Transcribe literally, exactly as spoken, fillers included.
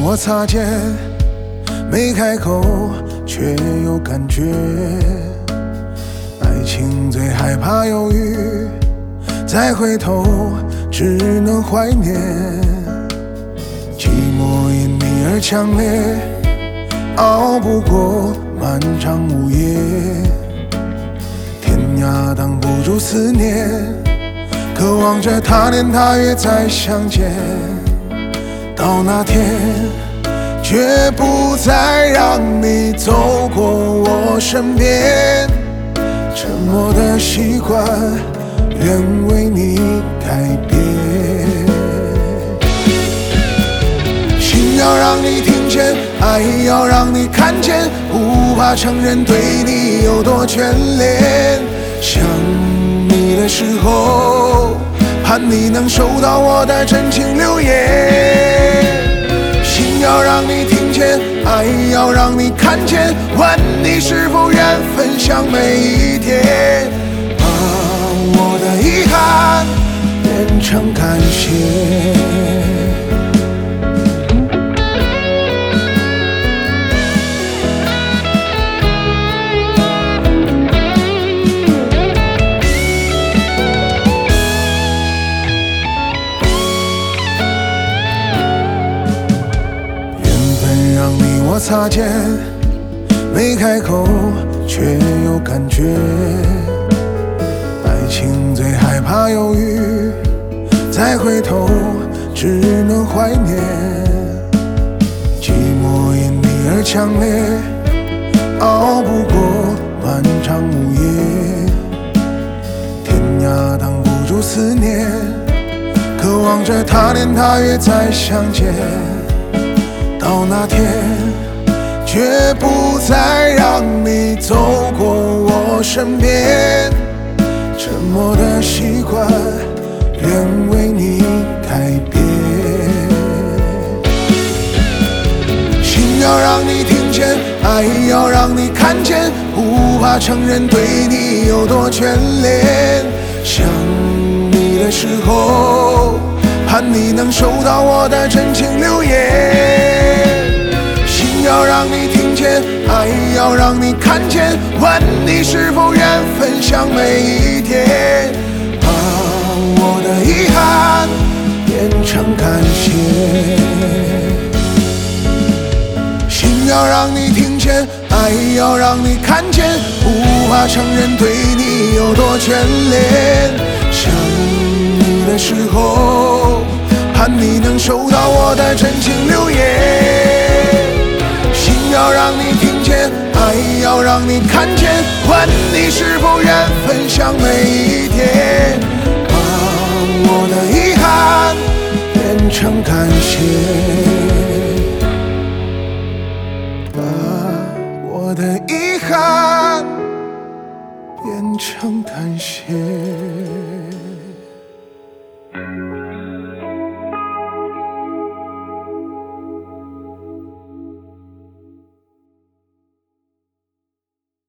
我擦肩，没开口却有感觉。爱情最害怕犹豫，再回头只能怀念。寂寞因你而强烈，熬不过漫长午夜。天涯挡不住思念，渴望着他年他月再相见。到那天，绝不再让你走过我身边。沉默的习惯，愿为你改变。心要让你听见，爱要让你看见，不怕承认对你有多眷恋。想你的时候，盼你能收到我的真情留言。心要让你听见，爱要让你看见，问你是否愿分享每一天，把我的遗憾变成感谢。让你我擦肩，没开口却有感觉。爱情最害怕犹豫，再回头只能怀念。寂寞因你而强烈，熬不过漫长午夜。天涯挡不住思念，渴望着他年他月再相见。到那天，绝不再让你走过我身边。沉默的习惯，愿为你改变。心要让你听见，爱要让你看见，不怕承认对你有多眷恋。想你的时候，盼你能收到我的真情留言。要让你听见，爱要让你看见，问你是否愿分享每一天，把我的遗憾变成感谢。心要让你听见，爱要让你看见，不怕承认对你有多眷恋。想你的时候，盼你能收到我的真情留言。要让你听见，爱要让你看见，问你是否愿分享每一天，把我的遗憾变成感谢，把我的遗憾变成感谢。